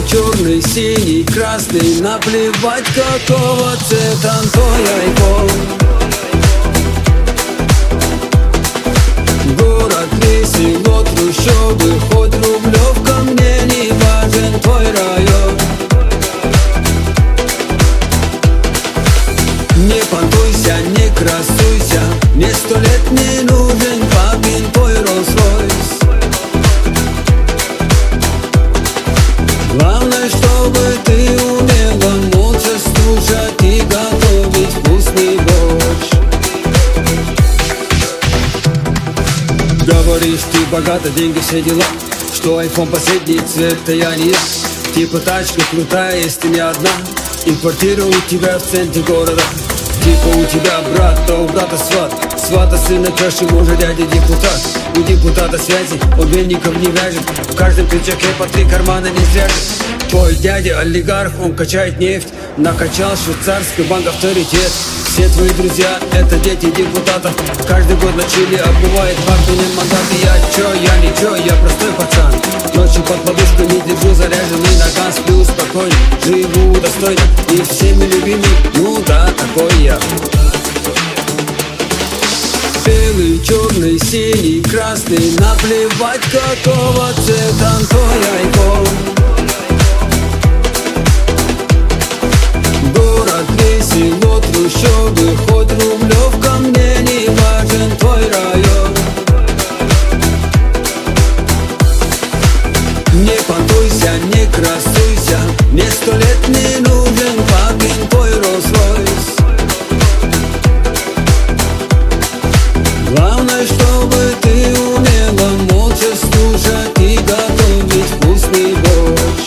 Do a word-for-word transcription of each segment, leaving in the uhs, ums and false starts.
черный, синий, красный, наплевать, какого цвета твой айфон. Город ли, село, трущобы, хоть Рублевка, мне не важен твой район. Не понтуйся, не красуйся, мне сто лет не нужен папин твой Роллс-Ройс. Главное, чтобы ты умела молча слушать и готовить вкусный борщ. Говоришь, ты богата, деньги, все дела, что айфон последний цвет-то я не я. Типа тачка крутая, если не одна, и квартира у тебя в центре города. Типа у тебя брат, то у брата сват, свата сына тещи, мужа дядя депутат. У депутата связи, он веников не вяжет, в каждом пиджаке по три кармана не свяжет. Твой дядя олигарх, он качает нефть, накачал швейцарский банк авторитет. Все твои друзья — это дети депутатов, каждый год на Чили оббывает партийные мандаты. Я чё, я ничего, я простой пацан, ночью под подушкой не держу заряженный наган. Сплю спокойно, живу достойно и всеми любимый, ну да, такой я. Белый, черный, синий, красный, наплевать, какого цвета твой айфон. Город ли, село, трущобы, хоть Рублевка, мне не важен твой район. Не понтуйся, не красуйся, мне сто лет не нужен папин твой Роллс-Ройс. Главное, чтобы ты умела молча слушать и готовить вкусный борщ.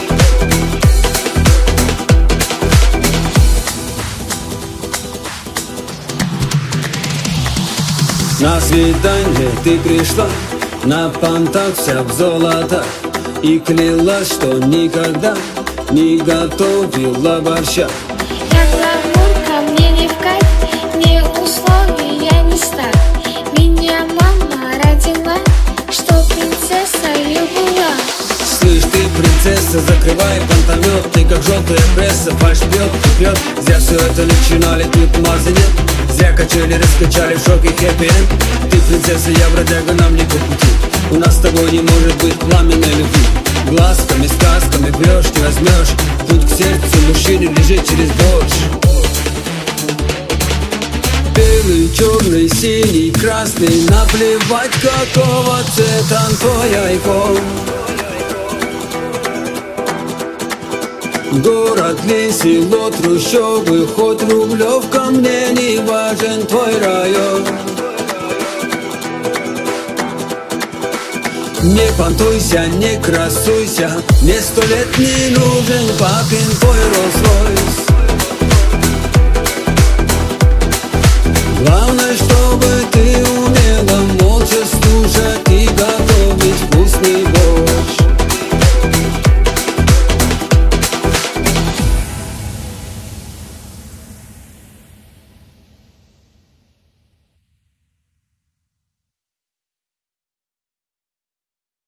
На свидание ты пришла, на понтах вся в золото, и клялась, что никогда не готовила борща. Как гламурка, мне не в кайф, не условия, не стать. Меня мама родила, что принцессою была. Слышь ты, принцесса, закрывай понтомет, ты как желтая пресса, фальшь бьет и пьет. Зря все это начинали, тут мазы нет, зря качели, раскачали в шоке хэппи-энд. Ты принцесса, я бродяга, нам не по пути, у нас с тобой не может быть пламенной любви. Глазками, сказками врешь, ты возьмешь путь к сердцу мужчины лежит через борщ. Белый, черный, синий, красный, наплевать, какого цвета твой айфон. Город ли, село, трущобы, хоть Рублевка, мне не важен твой район. Не понтуйся, не красуйся, мне сто лет не нужен папин твой Роллс-Ройс.